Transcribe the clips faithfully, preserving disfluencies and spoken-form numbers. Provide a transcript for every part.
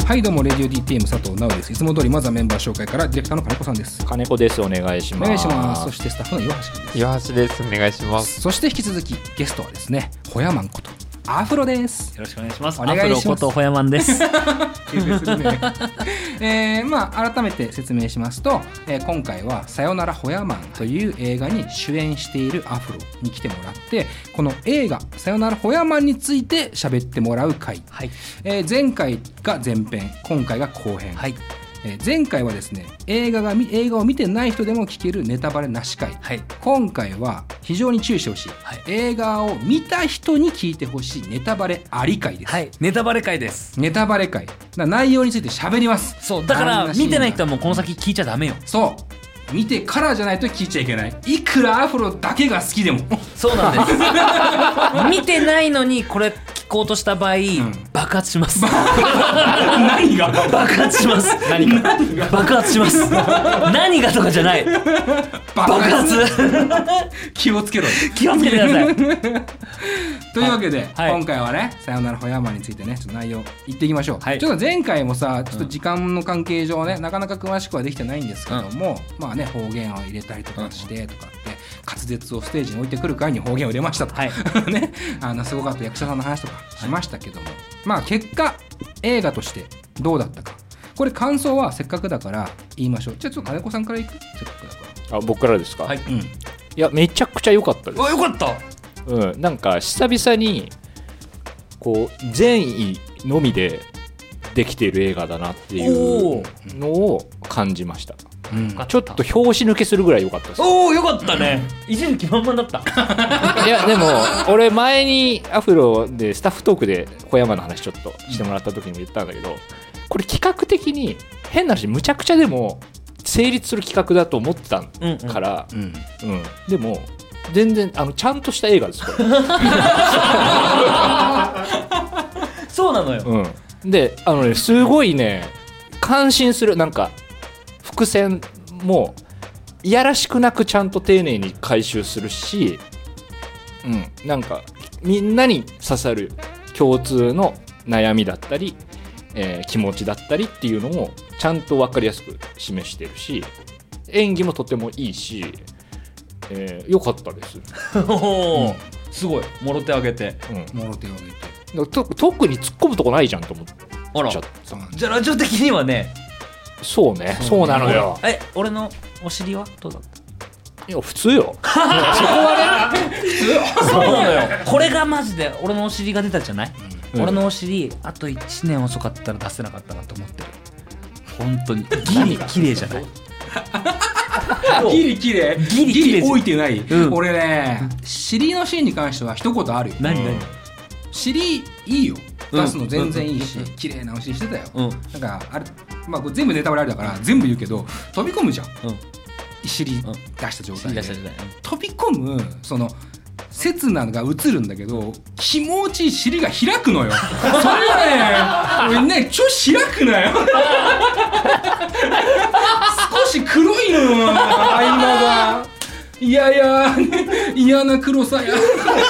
はいどうもレディオ ディーティーエム 佐藤直です。いつも通りまずはメンバー紹介からディレクターの金子さんです。 金子です。お願いします。 お願いします。そしてスタッフの岩橋君です。 岩橋です。お願いします。 そして引き続きゲストはですね、ホヤマンことアフロです。 よろしくお願いします。 お願いします。 アフロことホヤマンです。 するねえー、まあ改めて説明しますと、えー、今回はさよならホヤマンという映画に主演しているアフロに来てもらって、この映画さよならホヤマンについて喋ってもらう回、はい、えー、前回が前編、今回が後編、はい、えー、前回はですね、映画が映画を見てない人でも聞けるネタバレなし回、はい、今回は非常に注意してほしい、はい、映画を見た人に聞いてほしいネタバレあり回です。 はい、ネタバレ回です。 ネタバレ回だ、内容について喋ります。 そうだから見てない人はもうこの先聞いちゃダメよ。 そう見てからじゃないと聞いちゃいけない。いくらアフロだけが好きでもそうなんです見てないのにこれ聞こうとした場合、うん、爆発します何が爆発します何が爆発します何がとかじゃない爆発気をつけろ気をつけてくださいというわけで、 はい、 今回はねさよならホヤマンについてね、ちょっと内容言っていきましょう、はい、ちょっと前回もさ、ちょっと時間の関係上ね、うん、なかなか詳しくはできてないんですけども、うん、まあね、方言を入れたりとかしてとかって、滑舌をステージに置いてくる回に方言を入れましたとか、はいね、あのすごかった役者さんの話とかしましたけども、はい、まあ結果映画としてどうだったか、これ感想はせっかくだから言いましょう。じゃあちょっと金子さんからいく。せっかくだから。 あ、僕からですか。 はい、うん、いやめちゃくちゃ良かったです。 あ、良かった。 うん、なんか久々にこう善意のみでできている映画だなっていうのを感じました。うん、ちょっと拍子抜けするぐらい良かったです。 おお、良かったね。一時期満々だったいやでも俺前にアフロでスタッフトークで小山の話ちょっとしてもらった時にも言ったんだけど、これ企画的に変な話むちゃくちゃでも成立する企画だと思ってたから、うんうんうん、でも全然あのちゃんとした映画ですこれそうなのよ、 うん、であのねすごいね感心する。なんか伏線もいやらしくなくちゃんと丁寧に回収するし、うん、なんかみんなに刺さる共通の悩みだったり、えー、気持ちだったりっていうのをちゃんと分かりやすく示してるし、演技もとてもいいし、えー、よかったですお、うん、すごいもろ手あげて、 うん、もろ手あげてと特に突っ込むとこないじゃんと思っちゃった。 じゃあラジオ的にはね、 そうね、そうなのよ。 え、俺のお尻はどうだった？ いや普通よそこはね普通よそうなのよ。これがマジで俺のお尻が出たじゃない、うん、俺のお尻あといちねん遅かったら出せなかったなと思ってる。本当にギリ綺麗じゃないギリ綺麗ギリ綺麗置いてない、うん、俺ね、尻のシーンに関しては一言あるよ。 何何、うん、 尻いいよ、出すの全然いいし、うん、綺麗なお尻してたよ、うん、なんかあれ、まあ、これ全部ネタバレあるだから全部言うけど、飛び込むじゃん、うん、尻出した状態で、うん、飛び込むその刹那が映るんだけど気持ちいい尻が開くのよそれはね、俺ね、ちょ開くなよ少し黒いのよ合間が、いやいや嫌な黒さや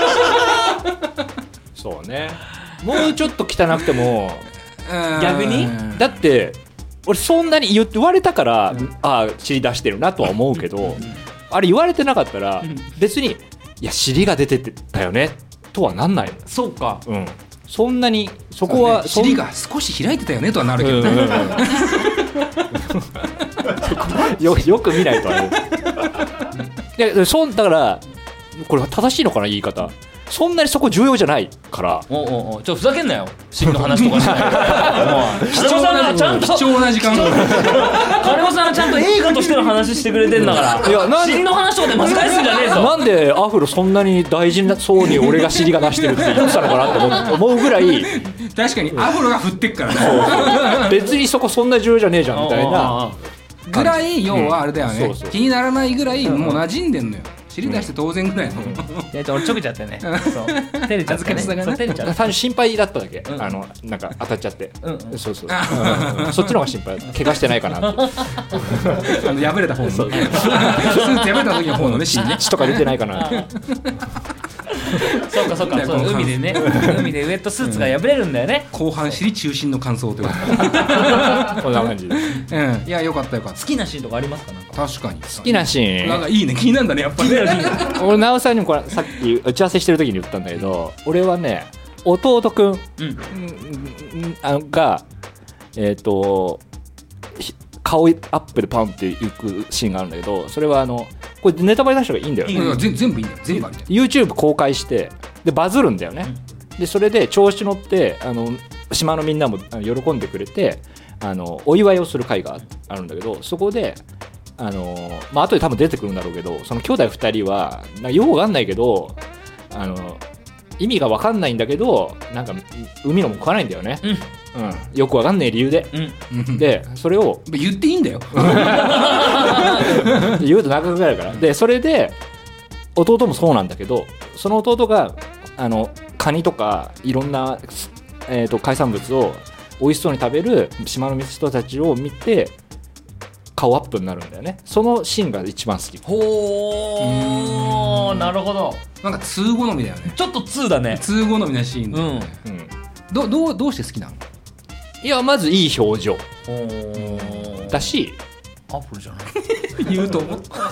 そうね、もうちょっと汚くても逆にだって俺そんなに言われたから、うん、ああ尻出してるなとは思うけど、うん、あれ言われてなかったら、うん、別にいや尻が出てたよねとはなんないの。 そうか、 うん、そんなにそこは、 ね、尻が少し開いてたよねとはなるけどね、うんうんうん、よ, よく見ないとあれいやそだからこれ正しいのかな言い方。そんなにそこ重要じゃないから。 おおお、ちょっとふざけんなよ。尻の話とかしない金子さんがちゃんと貴重な時間金子さんがちゃんと映画としての話してくれてんだからいやなん尻の話とかで巻き返すんじゃねえぞ。 なんでアフロそんなに大事なそうに俺が尻が出してるって言ってたのかなって思うぐらい確かにアフロが振ってっからね別にそこそんな重要じゃねえじゃんみたいなぐらい、要はあれだよね、うん、そうそう気にならないぐらいもう馴染んでんのよ。尻出して当然ぐらいの、うん、いや俺ちょけちゃってねそう照れちゃってね照れちゃって単に心配だっただけ、うん、あのなんか当たっちゃって、うんうん、そうそう、うんうん、そっちの方が心配怪我してないかなってあの破れた方のスーツ破れた時の方のね血とか出てないかなってそうかそうか、そう海でね海でウェットスーツが破れるんだよね、 後半尻中心の感想というここんな感じでとで、うん、いやよかったよかった。 好きなシーンとかありますか？なんか確かに好きなシーンなんかいいね、気になるんだねやっぱりね俺直さんにもこれさっき打ち合わせしてる時に言ったんだけど、俺はね弟くん、うん、あがえっ、ー、と顔アップでパンっていくシーンがあるんだけど、それはあのこれネタバレ出した方がいいんだよね。 いや全部いいんだよ、全部あるんだよ。 YouTube 公開してでバズるんだよね、うん、でそれで調子乗ってあの島のみんなも喜んでくれてあのお祝いをする会があるんだけど、そこであの、まあ後で多分出てくるんだろうけど、その兄弟ふたりはなんかよくわかんないけどあの意味がわかんないんだけどなんか海のも食わないんだよね、うんうん、よくわかんない理由で、うん、でそれを言っていいんだよ言うと長くなるから。でそれで弟もそうなんだけど、その弟があのカニとかいろんな、えー、と海産物を美味しそうに食べる島の人たちを見て顔アップになるんだよね。そのシーンが一番好き。 ほー、なるほど。 なんか通好みだよね。 ちょっと通だね。 通好みなシーンだよね、うんうん、ど, ど, うどうして好きなの？ いやまずいい表情だし、 アップルじゃない言うと思ったい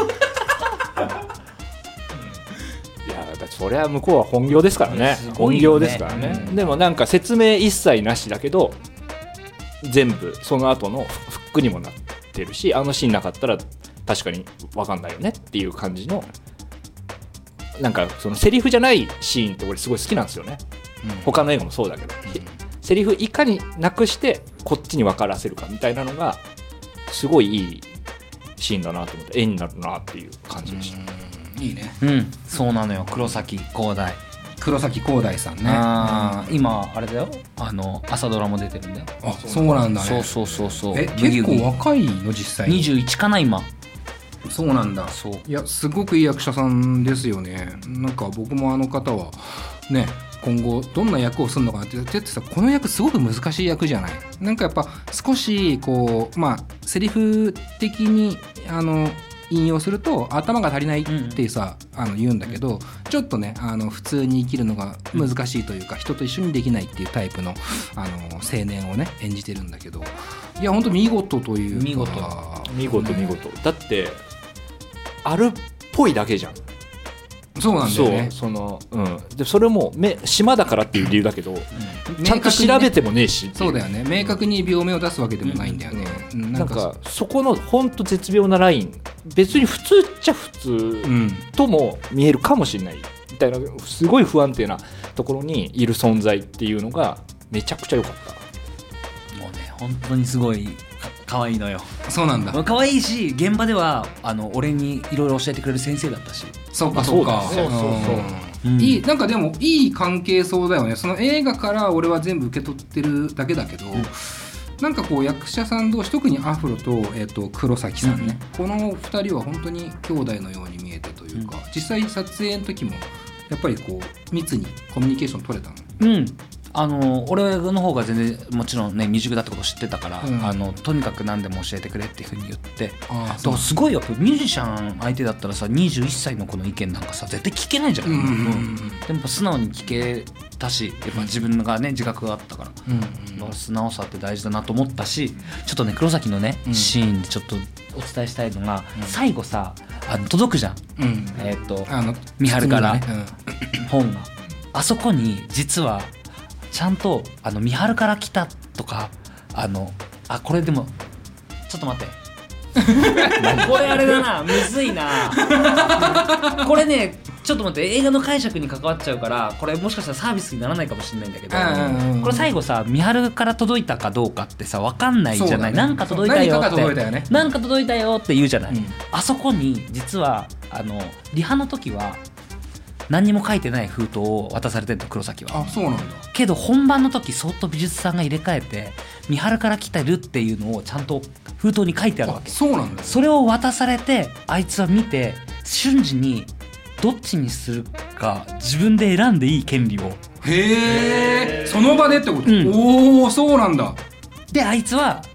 やだってそれは向こうは本業ですからね、 ね本業ですからね、うん、でもなんか説明一切なしだけど全部その後のフックにもなってるし、あのシーンなかったら確かに分かんないよねっていう感じの、なんかそのセリフじゃないシーンって俺すごい好きなんですよね、うん、他の映画もそうだけど、うん、セリフいかになくしてこっちに分からせるかみたいなのがすごいいいシーンだなと思って絵になるなっていう感じでした。 うん、いいね。 うん、そうなのよ。黒崎光大黒崎光大さんね。 あ、うん、今あれだよ、あの朝ドラも出てるんだよ。 あ、そうなんだね。 そうそうそうそう。 え、結構若いの実際に。 にじゅういちかな今。 そうなんだ。 そう。 いやすごくいい役者さんですよね。なんか僕もあの方はね今後どんな役をするのかなってってさ、この役すごく難しい役じゃない。なんかやっぱ少しこうまあセリフ的にあの引用すると頭が足りないってさ、うん、あの言うんだけど、ちょっとねあの普通に生きるのが難しいというか、うん、人と一緒にできないっていうタイプの、あの青年をね演じてるんだけど、いや本当見事というか見事見事見事、だってあるっぽいだけじゃん。 そうなんだよね。 そうその、うん、でそれもめ島だからっていう理由だけど、うん、ちゃんと調べてもねえし、 そうだよね。明確に病名を出すわけでもないんだよね、 うんうん、なんか、なんかそこのほんと絶妙なライン、別に普通っちゃ普通とも見えるかもしれないみたいな、すごい不安定なところにいる存在っていうのがめちゃくちゃ良かった。 もうね本当にすごい可愛いのよ。 そうなんだ。 可愛いし、現場ではあの俺にいろいろ教えてくれる先生だったし。 そうかそうか。 そうそうそう、 うん、いい、なんかでもいい関係そうだよね。その映画から俺は全部受け取ってるだけだけど、うん、なんかこう役者さん同士、特にアフロと、えー、と黒崎さんね、うん、このふたりは本当に兄弟のように見えてというか、うん、実際撮影の時もやっぱりこう密にコミュニケーション取れたの。 うん、あの俺の方が全然もちろんね未熟だってこと知ってたから、うん、あのとにかく何でも教えてくれっていうふうに言って、あだからすごいよ。ミュージシャン相手だったらさ、にじゅういっさいの子の意見なんかさ絶対聞けないじゃん、うんうんうん、でも素直に聞けたし、やっぱ自分がね自覚があったから、うんうん、素直さって大事だなと思ったし、ちょっとね黒崎のね、うん、シーンでちょっとお伝えしたいのが、うん、最後さあの届くじゃん、うん、えっ、ー、と三春から、ね、うん、本があそこに実はちゃんとあの三春から来たとか、あのあこれでもちょっと待ってこれあれだな、むずいなこれねちょっと待って、映画の解釈に関わっちゃうからこれもしかしたらサービスにならないかもしれないんだけど、これ最後さ三春から届いたかどうかってさ分かんないじゃない、ね、なんか届いたよって、何か届いたよね、なんか届いたよって言うじゃない、うん、あそこに実はあのリハの時は何にも書いてない封筒を渡されてると黒崎は。 あ、そうなんだ。 けど本番の時そっと美術さんが入れ替えて三春から来てるっていうのをちゃんと封筒に書いてあるわけ。 そうなんだ。 それを渡されてあいつは見て瞬時にどっちにするか自分で選んでいい権利を。 へえ、その場でってこと、うん、おお、そうなんだ。 であいつは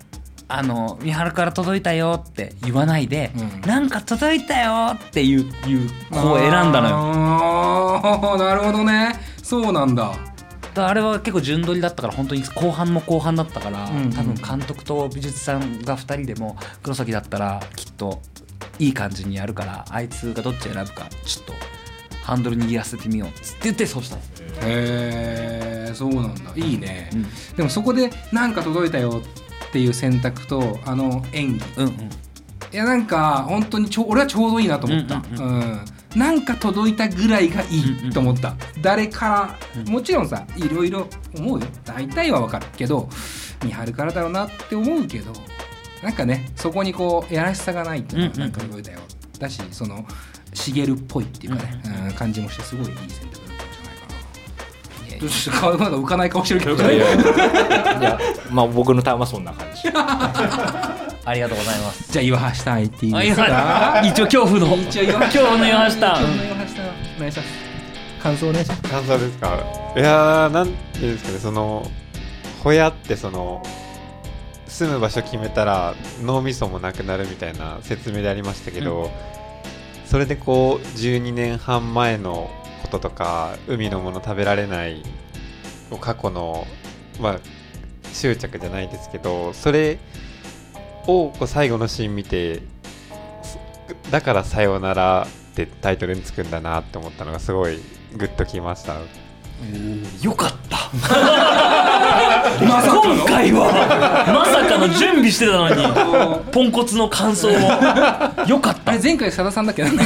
あの三春から届いたよって言わないで、うん、なんか届いたよっていういう子を選んだのよ。 ああなるほどね。そうなんだ。 あれは結構順取りだったから本当に後半も後半だったから、うんうん、多分監督と美術さんがふたりでも黒崎だったらきっといい感じにやるからあいつがどっち選ぶかちょっとハンドル握らせてみようって言ってそうしたんです。 へーそうなんだいいね、うん、でもそこでなんか届いたよっていう選択とあの演技、うんうん、いやなんか本当にちょ俺はちょうどいいなと思った、うんうんうん、なんか届いたぐらいがいいと思った、うんうん、誰からもちろんさいろいろ思うよ大体は分かるけど三春からだろうなって思うけどなんかねそこにこうやらしさがないっていうのがなんか届いたよ、うんうん、だしその茂るっぽいっていうかね、うんうん、感じもしてすごいいい選択だったんじゃないかな。どうして顔が浮かない顔してるけどいやいやいやまあ僕のターンはそんな感じありがとうございます。 じゃあ岩橋さん言っていいですか。 一応恐怖の一応岩橋恐怖の岩橋さん恐怖の岩橋さんお願いします。感想お願いします。 感想ですか。いやーなんていうんですかねそのホヤってその住む場所決めたら脳みそもなくなるみたいな説明でありましたけど、うん、それでこうじゅうにねんはん前のこととか海のもの食べられない過去の、まあ、執着じゃないですけどそれをこう最後のシーン見てだからさよならってタイトルにつくんだなって思ったのがすごいグッときました。 よかったまさ今回はまさかの準備してたのにポンコツの感想をよかった。 あれ前回佐田さんだっけなんだっ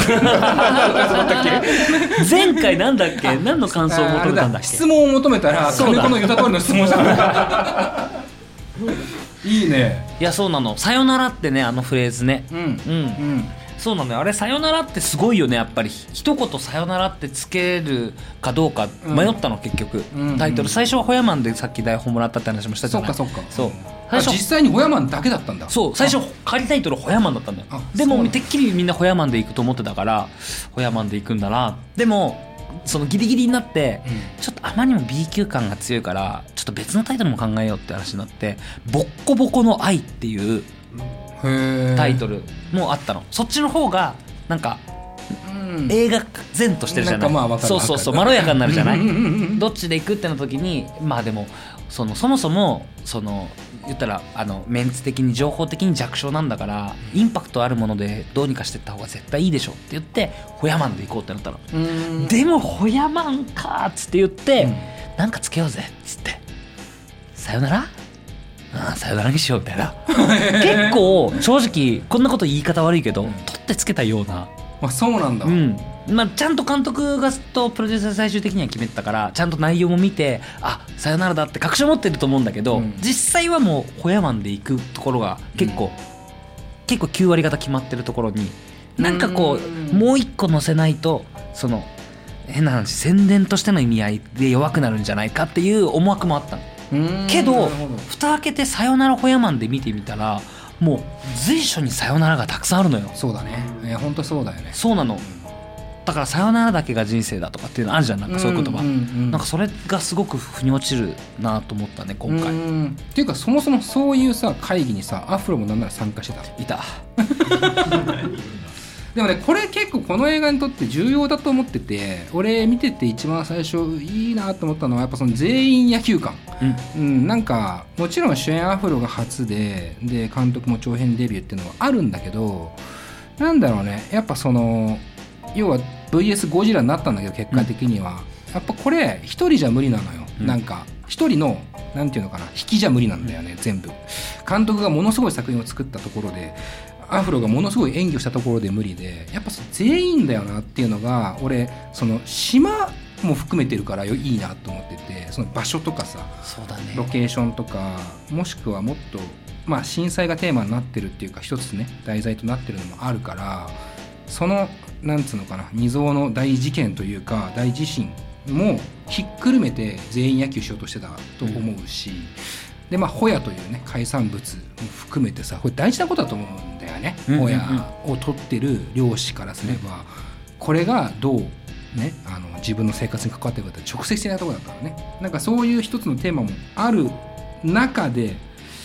け前回なんだっけ何の感想を求めたんだっけ。 質問を求めたら金子の言った通りの質問したいいね。 いやそうなのさよならってねあのフレーズねうんうん、 うんそうなのよ。あれさよならってすごいよねやっぱり一言さよならってつけるかどうか迷ったの、うん、結局、うんうん、タイトル最初はホヤマンでさっき台本もらったって話もしたじゃない。 そうかそうかそう最初実際にホヤマンだけだったんだ。 そう最初仮タイトルホヤマンだったんだよ。でもてっきりみんなホヤマンで行くと思ってたからホヤマンで行くんだな。でもそのギリギリになって、うん、ちょっとあまりにも B 級感が強いからちょっと別のタイトルも考えようって話になってボッコボコの愛っていうタイトルもあったの。そっちの方がなんか、うん、映画前としてるじゃない。 なんかまあそうそうそうまろやかになるじゃないどっちで行くってな時にまあでも そのそもそもその言ったらあのメンツ的に情報的に弱小なんだからインパクトあるものでどうにかしていった方が絶対いいでしょって言ってホヤマンで行こうってなったの。うんでもホヤマンかっつって言って、うん、なんかつけようぜっつってさよならああさよならにしようみたいな結構正直こんなこと言い方悪いけど、うん、取ってつけたような。 あそうなんだ、 うんまあ、ちゃんと監督がとプロデューサー最終的には決めてたからちゃんと内容も見てあさよならだって確証持ってると思うんだけど、うん、実際はもうホヤマンで行くところが結構、うん、結構きゅう割方決まってるところになんかこうもう一個載せないとその変な話宣伝としての意味合いで弱くなるんじゃないかっていう思惑もあったのけど蓋開けてさよならホヤマンで見てみたらもう随所にさよならがたくさんあるのよ。 そうだねいや本当そうだよね。 そうなのだからさよならだけが人生だとかっていうのあるじゃんなんかそういう言葉、うんうんうん、なんかそれがすごく腑に落ちるなと思ったね今回。 うんっていうかそもそもそういうさ会議にさアフロもなんなら参加してたいたでもねこれ結構この映画にとって重要だと思ってて俺見てて一番最初いいなと思ったのはやっぱその全員野球感、うんうん、なんかもちろん主演アフロが初でで監督も長編デビューっていうのはあるんだけどなんだろうねやっぱその要は ブイエス ゴジラになったんだけど結果的には、うん、やっぱこれ一人じゃ無理なのよ、うん、なんか一人のなんていうのかな引きじゃ無理なんだよね全部監督がものすごい作品を作ったところでアフロがものすごい演技をしたところで無理でやっぱ全員だよなっていうのが俺その島も含めてるからいいなと思っててその場所とかさそうだねロケーションとかもしくはもっとまあ震災がテーマになってるっていうか一つね題材となってるのもあるからそのなんつうのかな未曾有の大事件というか大地震もひっくるめて全員野球しようとしてたと思うし、うんでまあ、ホヤというね海産物も含めてさこれ大事なことだと思うんだよね、うんうんうん、ホヤを取ってる漁師からすれば、うん、これがどう、ね、あの自分の生活に関わってくるかって直接的なところだからねなんかそういう一つのテーマもある中で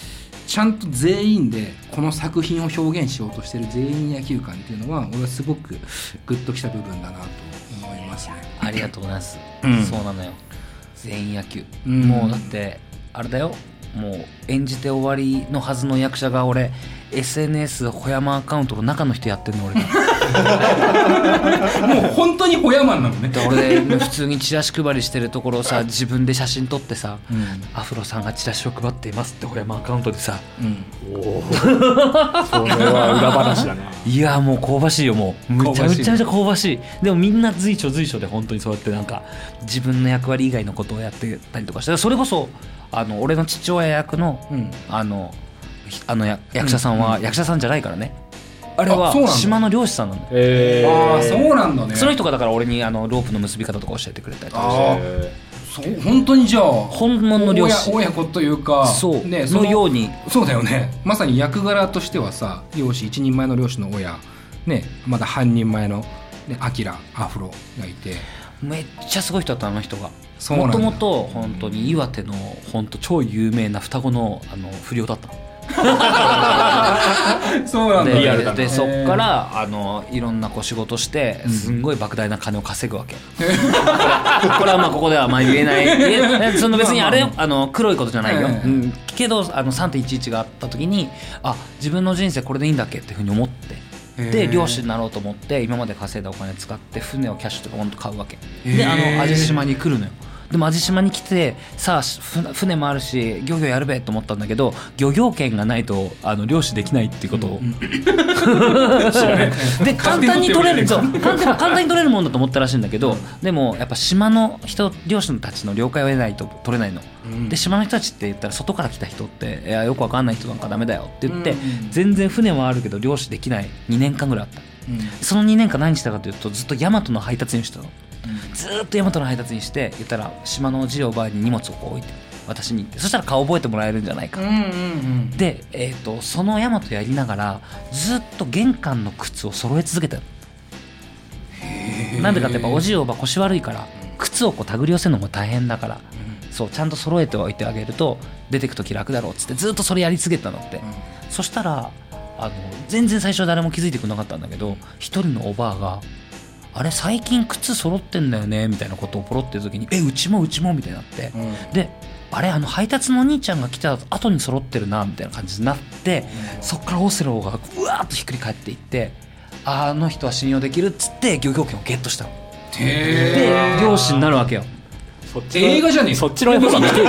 ちゃんと全員でこの作品を表現しようとしてる全員野球観っていうのは俺はすごくグッときた部分だなと思いますね。 ありがとうございます、 うん、 そうなのよ全員野球、 うん、 もうだってあれだよ、もう演じて終わりのはずの役者が俺 エスエヌエス ホヤマンアカウントの中の人やってるの俺がもう本当にホヤマンなのね。 俺普通にチラシ配りしてるところをさ自分で写真撮ってさ、うん、アフロさんがチラシを配っていますってホヤマンアカウントでさ、うん、 おおそれは裏話だね。 いやもう香ばしいよ、もうむちゃむちゃめちゃ香ばしい。でもみんな随所随所で本当にそうやってなんか自分の役割以外のことをやってたりとかして、それこそあの俺の父親役の、うん、あのあの役者さんは役者さんじゃないからね、あれは島の漁師さんなんだよ。 えー、ああそうなんだね。 その人がだから俺にあのロープの結び方とか教えてくれたりとかして、 そう本当にじゃあ本物の漁師親子というかそう、 ね、 そのようにそうだよね。まさに役柄としてはさ、漁師一人前の漁師の親ね、まだ半人前のねアキラアフロがいて、 めっちゃすごい人だったあの人が。 そうなんだ。 もともと本当に岩手の本当超有名な双子のあの不良だったのそうなんだ。 でリアルだでそっからあのいろんなこう仕事してすんごい莫大な金を稼ぐわけ、うん、これこれはまあここではまあ言えない言えその別にあれあの黒いことじゃないよ、うん、けどあの さんてんいちいち があった時にあ自分の人生これでいいんだっけっていうふうに思って、で漁師になろうと思って今まで稼いだお金使って船をキャッシュとかほんと買うわけで、あの味島に来るのよ。でも味島に来てさあ船もあるし漁業やるべと思ったんだけど、漁業権がないとあの漁師できないっていうことを、うん、で簡単に取れるそう簡単、簡単に取れるもんだと思ったらしいんだけど、でもやっぱ島の人漁師たちの了解を得ないと取れないの、うん、で島の人たちって言ったら外から来た人っていやよくわかんない人なんかダメだよって言って、うん、全然船はあるけど漁師できないにねんかんぐらいあった、うん、そのにねんかん何したかというとずっとヤマトの配達員してたの。ずーっとヤマトの配達にして言ったら島のおじいおばあに荷物をこう置いて私に行って、そしたら顔覚えてもらえるんじゃないか、うんうんうん、で、えーと、そのヤマトやりながらずっと玄関の靴を揃え続けた。なんでかってやっぱおじいおば腰悪いから靴をこう手繰り寄せるのも大変だから、うん、そうちゃんと揃えておいてあげると出てくとき楽だろうっつってずっとそれやり続けたのって、うん、そしたらあの全然最初は誰も気づいてくれなかったんだけど、一人のおばあがあれ最近靴揃ってんだよねみたいなことをポロってる時にえうちもうちもみたいになって、うん、であれあの配達のお兄ちゃんが来た後に揃ってるなみたいな感じになって、うん、そっからオセロがうわーっとひっくり返っていって、あの人は信用できるっつって漁業権をゲットしたの。で漁師になるわけよ。 そっち映画じゃねえそっちの方が見てる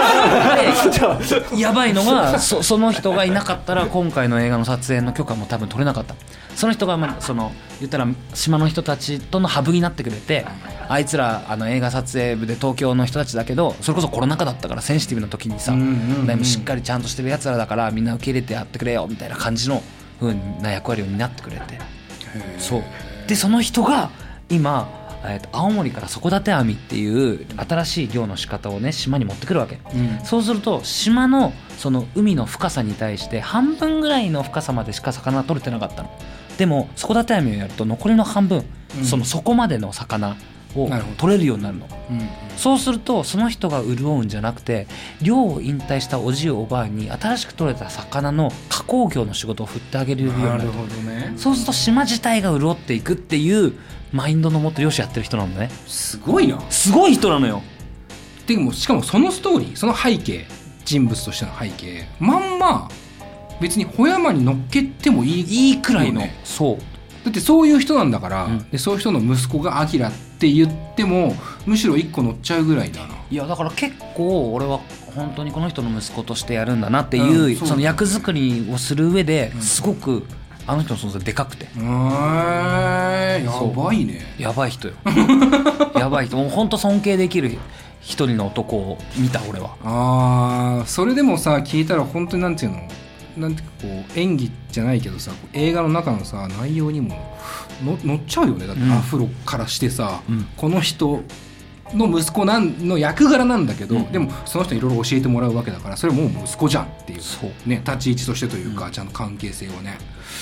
やばいのが そ, その人がいなかったら今回の映画の撮影の許可も多分取れなかった。その人が、まあ、その言ったら島の人たちとのハブになってくれて、あいつらあの映画撮影部で東京の人たちだけどそれこそコロナ禍だったからセンシティブな時にさ、うんうんうん、でもしっかりちゃんとしてるやつらだからみんな受け入れてやってくれよみたいな感じの風な役割を担ってくれて、そうでその人が今えー、と青森から底立て網っていう新しい漁の仕方をね島に持ってくるわけ、うん、そうすると島のその海の深さに対して半分ぐらいの深さまでしか魚は取れてなかったの。でも底立て網をやると残りの半分、うん、その底までの魚を取れるようになるの、うんうん、そうするとその人が潤うんじゃなくて漁を引退したおじいおばあに新しく取れた魚の加工業の仕事を振ってあげるようになる。 なるほどね。 そうすると島自体が潤っていくっていうマインドのもと漁師やってる人なんだね。 すごいな。 すごい人なのよ。 でもしかもそのストーリーその背景人物としての背景まんま別に穂山に乗っけてもいい、 いいくらいの、ね、そうだってそういう人なんだから、うん、でそういう人の息子がアキラって言ってもむしろいっこ乗っちゃうぐらいだな。 いやだから結構俺は本当にこの人の息子としてやるんだなっていう、うん、そ, その役作りをする上ですごく、うんあの人の存在でかくて、 えー、やばいね。 やばい人よやばい人もう本当尊敬できる一人の男を見た俺は。 あーそれでもさ聞いたら本当になんていうのなんていうかこう演技じゃないけどさ映画の中のさ内容にもの乗っちゃうよね。だってアフロからしてさ、うん、この人の息子なんの役柄なんだけど、うん、でもその人にいろいろ教えてもらうわけだからそれもう息子じゃんっていう、 そう、 ね、立ち位置としてというか、うん、ちゃんと関係性をね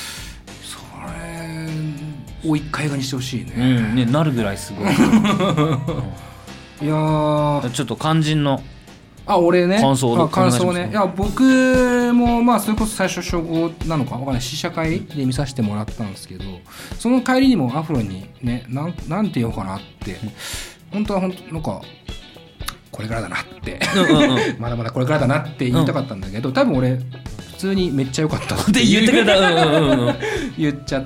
を一回映画にしてほしいね、 うんね、なるぐらいすごい、うん、 いやちょっと肝心のあ俺ね感想あ感想ね。 お願いしいや僕もまあそれこそ最初初号なのかわかんない試写会で見させてもらったんですけど、その帰りにもアフロにねなんなんて言おうかなって本当は本当なんかこれからだなってまだまだこれからだなって言いたかったんだけど、多分俺普通にめっちゃ良かったって言ってくれた、うんうんうん、 言っちゃって、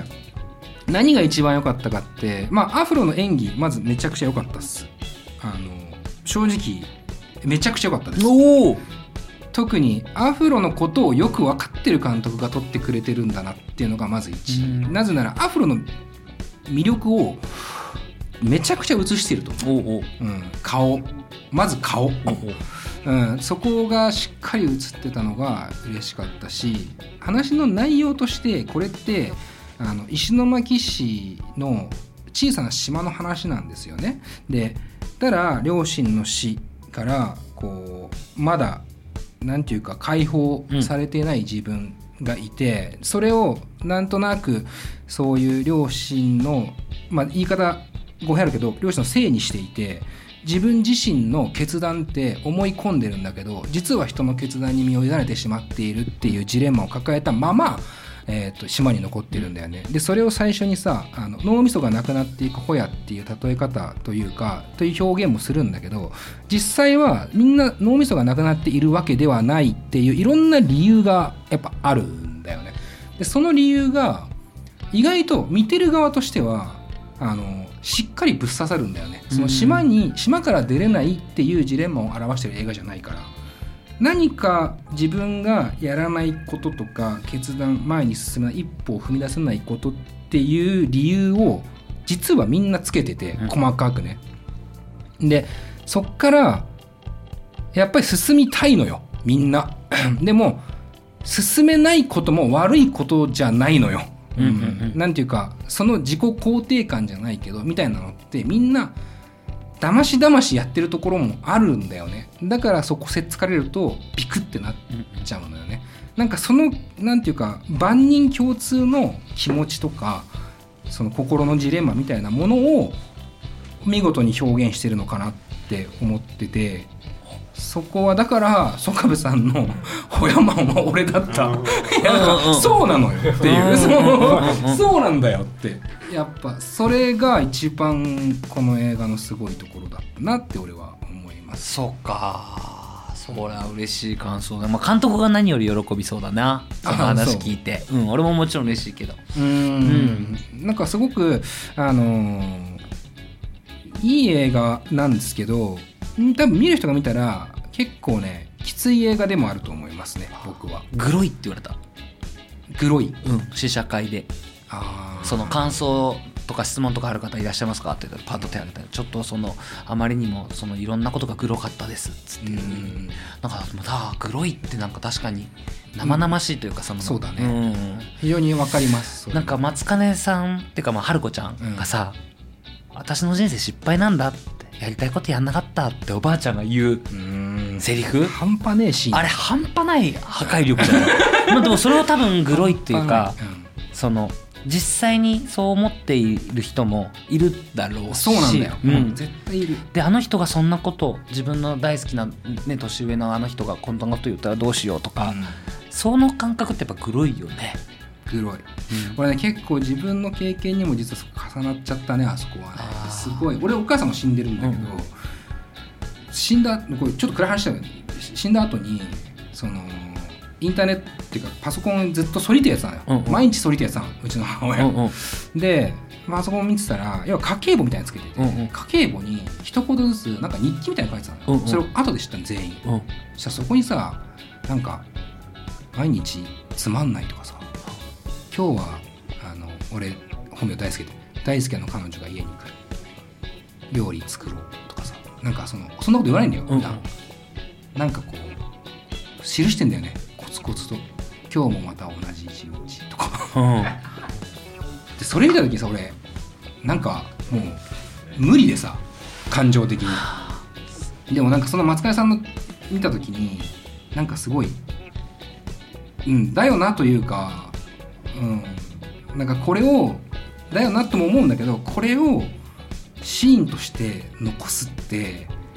何が一番良かったかって、まあアフロの演技まずめちゃくちゃ良かったっす。あの正直めちゃくちゃ良かったです。 お特にアフロのことをよく分かってる監督が撮ってくれてるんだなっていうのがまず一、うん、なぜならアフロの魅力をめちゃくちゃ映してると思う。おうおう、うん、顔まず顔、おうおう、うん、そこがしっかり映ってたのが嬉しかったし、話の内容としてこれってあの石巻市の小さな島の話なんですよね。でただ両親の死からこうまだなんていうか解放されていない自分がいて、うん、それをなんとなくそういう両親の、まあ、言い方語弊あるけど両親のせいにしていて、自分自身の決断って思い込んでるんだけど実は人の決断に身を委ねてしまっているっていうジレンマを抱えたまま、えー、と島に残ってるんだよね。でそれを最初にさあの脳みそがなくなっていくホヤっていう例え方というかという表現もするんだけど、実際はみんな脳みそがなくなっているわけではないっていういろんな理由がやっぱあるんだよね。でその理由が意外と見てる側としてはあのしっかりぶっ刺さるんだよね。その島に島から出れないっていうジレンマを表してる映画じゃないから、何か自分がやらないこととか決断前に進めない一歩を踏み出せないことっていう理由を実はみんなつけてて細かくね。でそっからやっぱり進みたいのよみんなでも進めないことも悪いことじゃないのよ。うんうんうん、なんていうかその自己肯定感じゃないけどみたいなのってみんなだましだましやってるところもあるんだよね。だからそこせっつかれるとビクってなっちゃうのよね。なんかそのなんていうか万人共通の気持ちとかその心のジレンマみたいなものを見事に表現してるのかなって思ってて、そこはだから曽我部さんのホヤマンは俺だった、いやそうなのよっていう、そうそうなんだよって、やっぱそれが一番この映画のすごいところだったなって俺は思います。 そうか、それは嬉しい感想だ、まあ、監督が何より喜びそうだな、その話聞いて。う、うん、俺ももちろん嬉しいけど、うーん、 うん、なんかすごくあのー、いい映画なんですけど多分見る人が見たら結構ねきつい映画でもあると思いますね。僕はグロいって言われた。 グロい、 うん、試写会であその感想とか質問とかある方いらっしゃいますかって言ったらパッと手挙げて、ちょっとそのあまりにもそのいろんなことがグロかったですっつって、うん、なんかまたグロいってなんか確かに生々しいというか、その、 うん、そうだね、 うん、 非常にわかります。 なんか松金さんっていうかまあ春子ちゃんがさ、うん、私の人生失敗なんだってやりたいことやんなかったっておばあちゃんが言う、うーんセリフ半端ねえシーン、 あれ半端ない破壊力じゃないまあでもそれを多分グロいっていうか、うん、その実際にそう思っている人もいるだろうし、 そうなんだよ、 うん、 絶対いる。 であの人がそんなこと自分の大好きな、ね、年上のあの人がこんなこと言ったらどうしようとか、うん、その感覚ってやっぱグロいよね。 グロい、うん、俺ね結構自分の経験にも実は重なっちゃったね、あそこはね。すごい俺お母さんも死んでるんだけど、うん、死んだこれちょっと暗い話だけど死んだ後にそのインターネットっていうかパソコンずっと反りてやつなのよ、うんうん、毎日反りてやつなのうちの母親、うんうん、でパソコン見てたら要は家計簿みたいなのつけてて、うんうん、家計簿に一言ずつなんか日記みたいなの書いてたのよ、うんうん、それを後で知ったの全員、うん、そしたらそこにさなんか毎日つまんないとかさ、今日はあの俺本名大輔で大輔の彼女が家に来る料理作ろうとかさ、なんかそのそんなこと言わないんだよ、うん、なんかこう記してんだよねコツコツと。今日もまた同じ一日とか、うん、でそれ見た時にさ俺なんかもう無理でさ感情的にでもなんかその松金さんの見た時になんかすごいうんだよなというか、うん、なんかこれをだよなとも思うんだけど、これをシーンとして残すって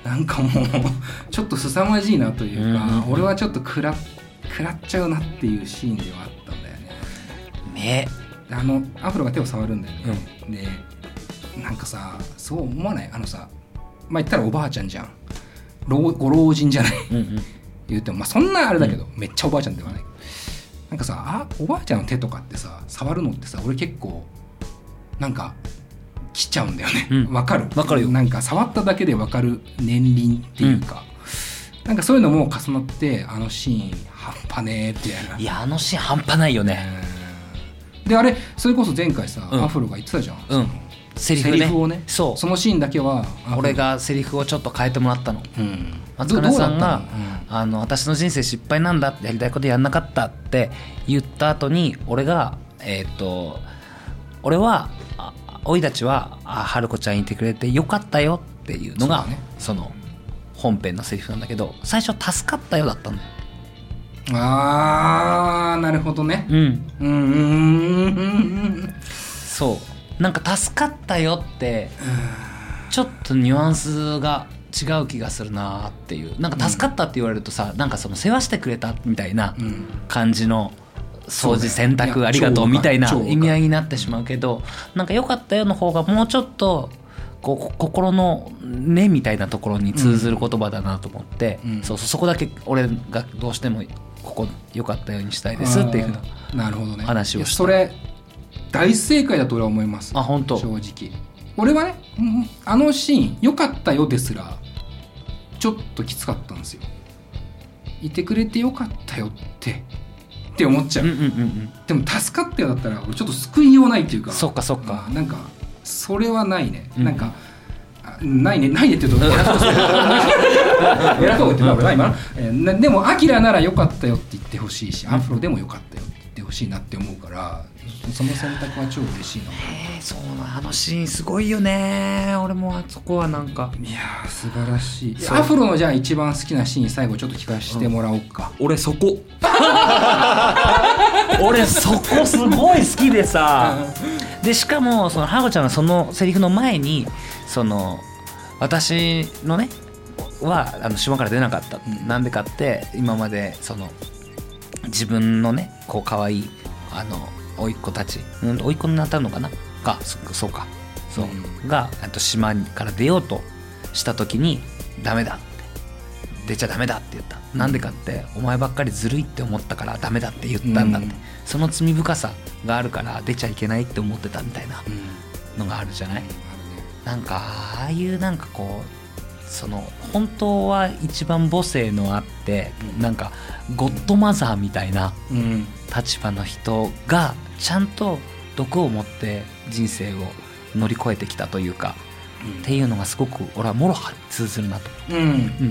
なんかもうちょっと凄まじいなというか、 うんうんうん、 俺はちょっと食ら食らっちゃうなっていうシーンではあったんだよね。 ね、 あのアフロが手を触るんだよね、 うん、 でなんかさそう思わない？あのさ、まあ言ったらおばあちゃんじゃん、老ご老人じゃない、うんうん、言うてもまあそんなあれだけど、うん、めっちゃおばあちゃんではない。なんかさあおばあちゃんの手とかってさ触るのってさ俺結構なんか来ちゃうんだよね。わ、うん、かる？わかるよ。なんか触っただけでわかる年輪っていうか、うん、なんかそういうのも重なってあのシーン半端ねーってやる。 いやあのシーン半端ないよね。 であれそれこそ前回さ、うん、アフロが言ってたじゃん。 うん。セリフね。セリフをね。そう。 そのシーンだけは俺がセリフをちょっと変えてもらったの。うん、松金さんが、うん、あの私の人生失敗なんだってやりたいことやんなかったって言った後に俺がえっ、ー、と俺はおいたちはあ春子ちゃんいてくれてよかったよっていうのが そ,、ね、その本編のセリフなんだけど最初助かったよだったんだよ。 あーなるほどね。うんうんうんうんそうなんか助かったよってちょっとニュアンスが違う気がするなっていう。なんか助かったって言われるとさ、なんかその世話してくれたみたいな感じの掃除洗濯ありがとうみたいな意味合いになってしまうけど、なんか良かったよの方がもうちょっとこう心の根みたいなところに通ずる言葉だなと思って、うん、そうそうそこだけ俺がどうしてもここ良かったようにしたいですっていうふうな話をした。 それ大正解だと俺は思います。 あ本当。 正直俺はねあのシーン良かったよですらちょっときつかったんですよ。いてくれてよかったよってって思っちゃう、うんうんうんうん、でも助かったよだったら俺ちょっと救いようないっていうか、 そっかそっか、 なんかそれはないね、うん、なんかないねないねって言うと偉そうです偉そうって言うとない今、えー、でもアキラならよかったよって言ってほしいし、アフロでもよかったよって言ってほしいなって思うから、その選択は超嬉しいな。 へーそうな、あのシーンすごいよね。俺もあそこはなんかいやー素晴らしい。アフロのじゃあ一番好きなシーン最後ちょっと聞かせてもらおうか、 うん、俺そこ俺そこすごい好きでさでしかもそのハゴちゃんがそのセリフの前にその私のねはあの島から出なかった、うん、なんでかって今までその自分のねこう可愛いあの甥っ子たち、うん、甥っ子になったのかなか そ, そうかそう、うん、がと島から出ようとした時にダメだって出ちゃダメだって言った、うん、なんでかってお前ばっかりずるいって思ったからダメだって言ったんだって、うん、その罪深さがあるから出ちゃいけないって思ってたみたいなのがあるじゃない、うん、なんかああいうなんかこうその本当は一番母性のあって、うん、なんかゴッドマザーみたいな立場の人がちゃんと毒を持って人生を乗り越えてきたというか、うん、っていうのがすごく俺はもろはに通ずるなと、 うんうん、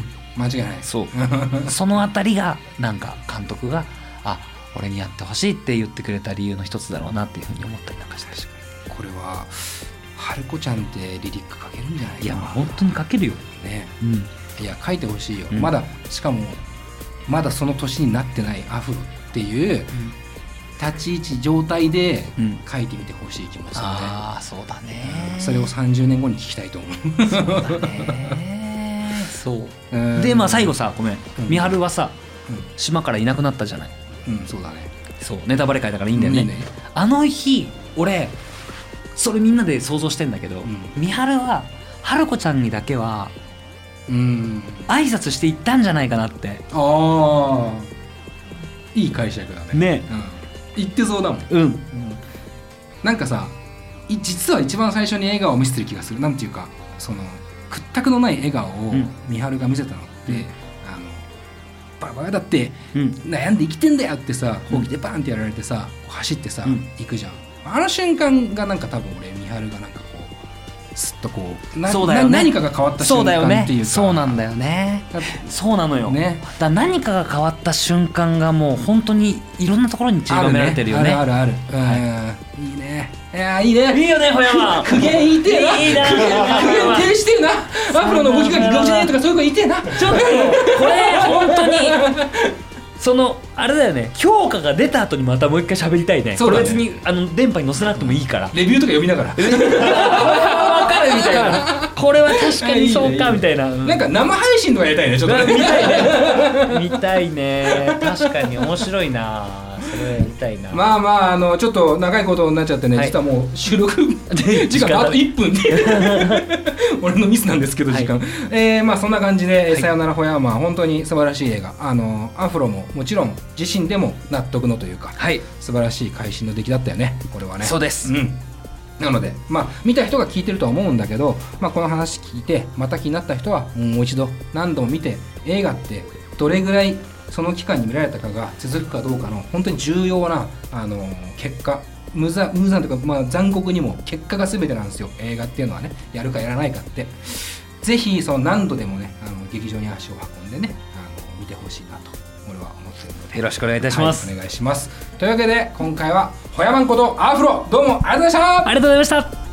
間違いない。 そうそのあたりがなんか監督があ俺にやってほしいって言ってくれた理由の一つだろうなっていうふうに思ったりなんかしてました。 これは春子ちゃんってリリック書けるんじゃないかな。 いやもう本当に書けるよね、 うん、いや書いてほしいよ、うん、まだしかもまだその年になってないアフロっていう、うん立ち位置状態で書いてみてほしい気もするね、うん、 ああそうだね、 それをさんじゅうねんごに聞きたいと思うそうだねそうでまあ最後さごめん、うん、美晴はさ、うん、島からいなくなったじゃない、 うん、そうだねそうネタバレ会だからいいんだよね、うん、いいね。あの日俺それみんなで想像してんだけど、うん、美晴は春子ちゃんにだけはうん挨拶していったんじゃないかなって。 ああいい解釈だね。 ね、 うん言ってそうだもん、 うんうん、 なんかさ実は一番最初に笑顔を見せてる気がする。なんていうかその屈託のない笑顔を美晴が見せたのって、うん、あのバカバカだって悩んで生きてんだよってさ、うん、ほうきでバーンってやられてさ走ってさ、うん、行くじゃん。あの瞬間がなんか多分俺美晴がなんかこうすっとこうなそうだよね、 何かが変わった瞬間っていうかそうだよね、そうなんだよね、そうなのよ、ね、だ何かが変わった瞬間がもう本当にいろんなところに散りばめられてるよね。 あるあるある、はい、いいね、いやいいね、 いいよね、ほやま苦言言いてえな、 いいな、 苦言停してえな、アフロの動きがギコじゃねえとかそういう子言いてえな。 ちょっとこれ本当にそのあれだよね、評価が出た後にまたもう一回喋りたいね。 そうだね、 これ別にあの電波に載せなくてもいいからレビューとか読みながら分かるみたいなここれは確かにそうかみたいな、うん、 なんか生配信とかやりたいねちょっとね見たいね見たいね確かに面白いなそれやりたいなまあまああのちょっと長いことになっちゃってね、はい、実はもう収録時間あといっぷんで俺のミスなんですけど時間、はい、えー、まあそんな感じで、はい、さよならホヤーマン本当に素晴らしい映画あのアフロももちろん自身でも納得のというか、はい、素晴らしい会心の出来だったよねこれはねそうです、 うん、なのでまあ見た人が聞いてるとは思うんだけど、まあ、この話聞いてまた気になった人はもう一度何度も見て映画ってどれぐらいその期間に見られたかが続くかどうかの本当に重要なあの結果無残無残というか、まあ、残酷にも結果が全てなんですよ映画っていうのはねやるかやらないかってぜひその何度でもねあの劇場に足を運んでねあの見てほしいなと俺は思っているのでよろしくお願いいたします、 はい、お願いしますというわけで今回はホヤマンことアフロどうもありがとうございましたありがとうございました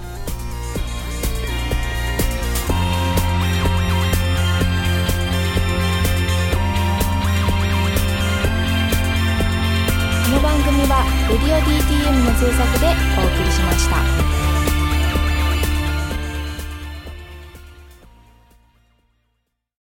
この番組はレディオ ディーティーエム の制作でお送りしました。